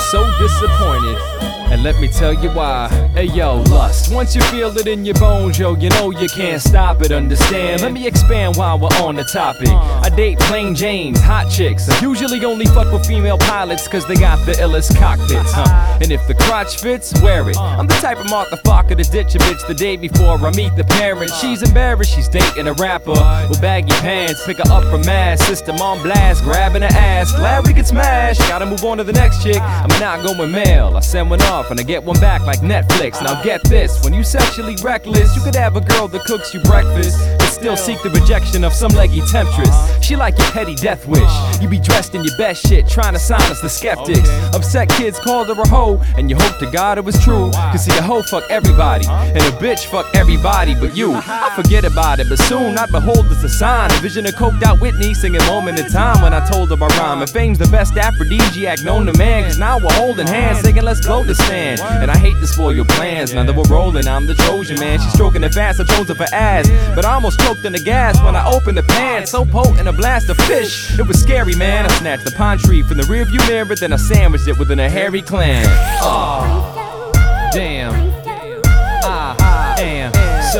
so disappointed, and let me tell you why. Hey yo, lust, once you feel it in your bones, yo, you know you can't stop it, understand? Let me expand while we're on the topic. I date plain Janes, hot chicks. I usually only fuck with female pilots cause they got the illest cockpits, And if the crotch fits, wear it. I'm the type of motherfucker to ditch a bitch the day before I meet the parent. She's embarrassed, she's dating a rapper with baggy pants, pick her up from mass, system on blast, grabbing her ass, glad we could smash. Gotta move on to the next chick, I'm not going mail. I send one off and I get one back like Netflix. Now get this, when you sexually reckless, you could have a girl that cooks you breakfast, but still seek the rejection of some leggy temptress. She like your petty death wish. You be dressed in your best shit, trying to silence the skeptics. Upset kids called her a hoe, and you hope to God it was true. Cause see, a hoe fuck everybody, and a bitch fuck everybody but you. I forget about it, but soon I behold as a sign. A vision of coked out Whitney singing Moment in Time when I told her my rhyme. And fame's the best aphrodisiac known to man, cause now we're holding hands singing let's blow the stand. And I hate to spoil your plans, now that we're rolling I'm the Trojan man. She's stroking it fast, I chose her for ass, but I almost choked in the gas when I opened the pan. So potent a blast of fish, it was scary man. I snatched the pine tree from the rearview mirror, then I sandwiched it within a hairy clan. Oh, damn, I am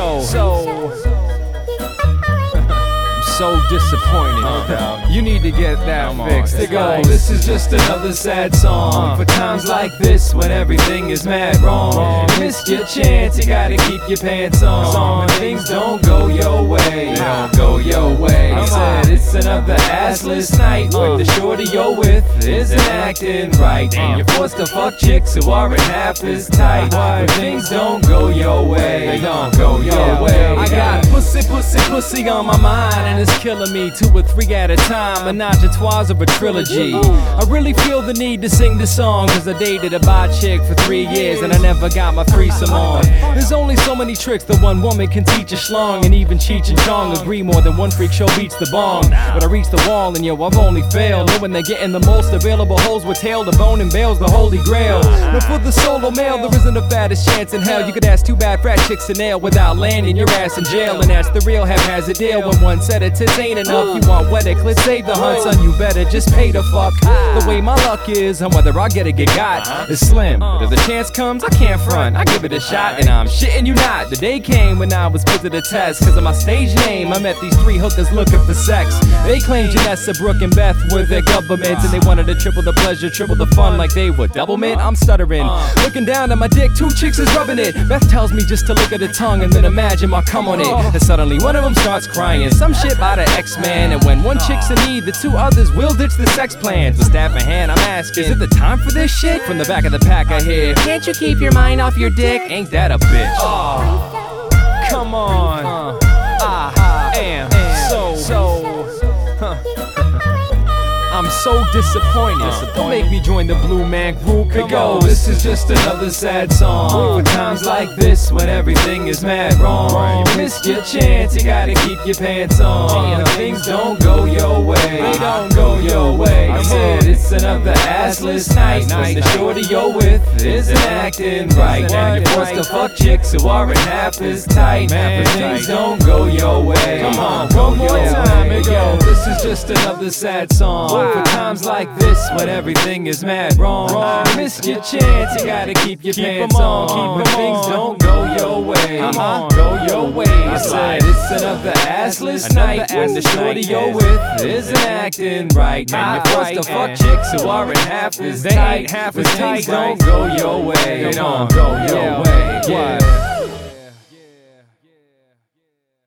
so disappointed. You need to get that fixed. They go, this is just another sad song for times like this when everything is mad wrong. You missed your chance, you gotta keep your pants on. When things don't go your way, don't go your way. I said it's another assless night when the shorty you're with isn't acting right. You're forced to fuck chicks who aren't half as tight. When things don't go your way, don't go your way. I got pussy on my mind, and it's killing me 2 or 3 at a time. Menage a trois of a trilogy. I really feel the need to sing this song cause I dated a bi chick for 3 years and I never got my threesome on. There's only so many tricks that one woman can teach a schlong, and even Cheech and Chong agree more than one freak show beats the bong. But I reach the wall and yo, I've only failed knowing they're getting the most available hoes with tail, the bone and bales, the holy grail. But for the solo male, there isn't the fattest chance in hell. You could ask 2 bad frat chicks to nail without landing your ass in jail, and that's the real haphazard deal. When one said it, tits ain't enough. You want wet it, clit, save the hunt, son, you better just pay the fuck. The way my luck is, and whether I get got is slim. But if the chance comes, I can't front, I give it a shot, and I'm shitting you not. The day came when I was put to the test, cause of my stage name, I met these 3 hookers looking for sex. They claimed Janessa, Brooke, and Beth were their governments, and they wanted to triple the pleasure, triple the fun like they were doublemint. I'm stuttering, looking down at my dick, 2 chicks is rubbing it. Beth tells me just to look at the tongue and then imagine my cum on it. And suddenly one of them starts crying, some shit by the X-Man. And when one chick's in need, the 2 others will ditch the sex plans. With staff in hand, I'm asking, is it the time for this shit? From the back of the pack I hear, can't you keep your mind off your dick? Ain't that a bitch? Oh, come on. I am I'm so disappointed. Don't make me join the Blue Man Group. Come on. This is just another sad song for times like this when everything is mad wrong. You missed your chance, you gotta keep your pants on. When things don't go your way, they don't go your way. I said it's another assless night when the shorty you're with isn't acting right. And you're forced to fuck chicks who aren't half as tight. When things don't go your way, come on, one more time. Yo, this is just another sad song for times like this when everything is mad wrong. You missed your chance, you gotta keep your pants on. When things don't go your way, go your way. I said it's another assless night when the shorty you're with isn't acting right. And you're forced to fuck chicks who aren't half as tight. When things don't go your way, don't go your way.